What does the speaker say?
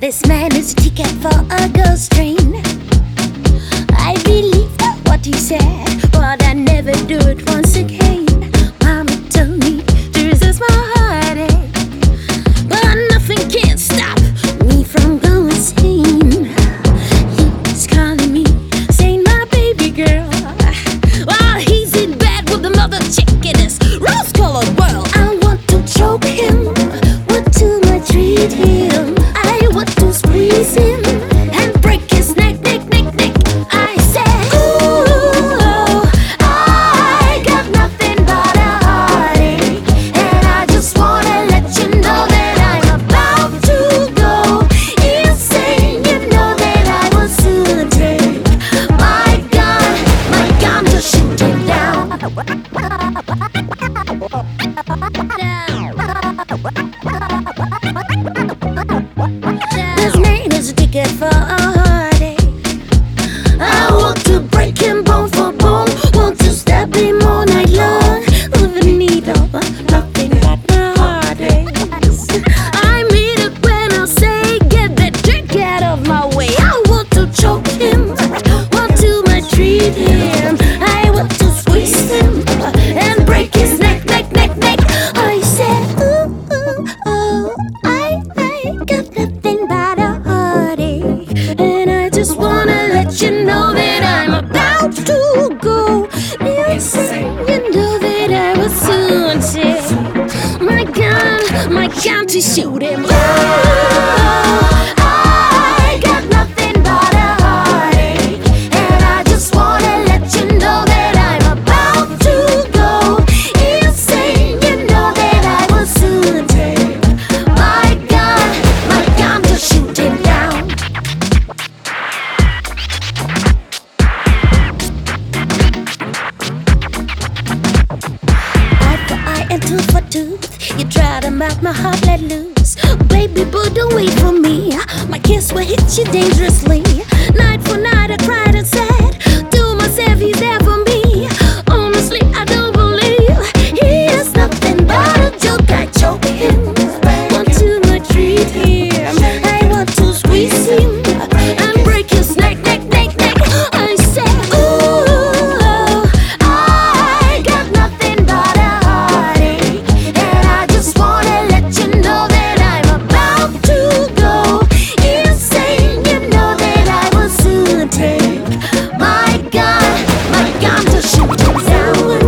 This man is a ticket for a ghost train. I believed what he said, but I never do it once again. Mama told me this is my heartache, but nothing can stop me from going insane. He's calling me, saying my baby girl, while he's in bed with another chick in this rose-colored world. I want to choke him, what too much treat him. I want to squeeze him and break his neck, neck, neck, neck. I said, ooh, I got nothing but a heartache, and I just wanna let you know that I'm about to go insane. You know that I will soon take my gun to shoot him down. This man is a ticket for a heartache. I want to break him bone for bone, want to stab him all night long with a needle, nothing but my heartaches. I mean it when I say get that drink out of my way. I want to choke him, want to maltreat him. I want to squeeze him and break his neck, neck, neck, neck. I said, ooh, ooh, oh, I got nothing but a heartache, and I just wanna let you know that I'm about to go insane. You know that I will soon take my gun to shoot him. Ooh, I got nothing but a heartache, and I just wanna let you know that I'm about to go insane. You know that I will soon take my gun to shoot him down. Eye for eye and tooth for tooth, you try to melt my heart let loose. Baby boo, don't wait for me, my kiss will hit you dangerously. Night for night I cried and said to myself, he's there for me. Honestly, I don't believe he is nothing but a joke. I choke him, want to maltreat him. I want to squeeze him and break his neck, neck, neck, neck. I said, ooh, I got nothing but a heartache, and I just wanna let you know that I'm about to go insane. You know that I will soon take my gun to shoot him down.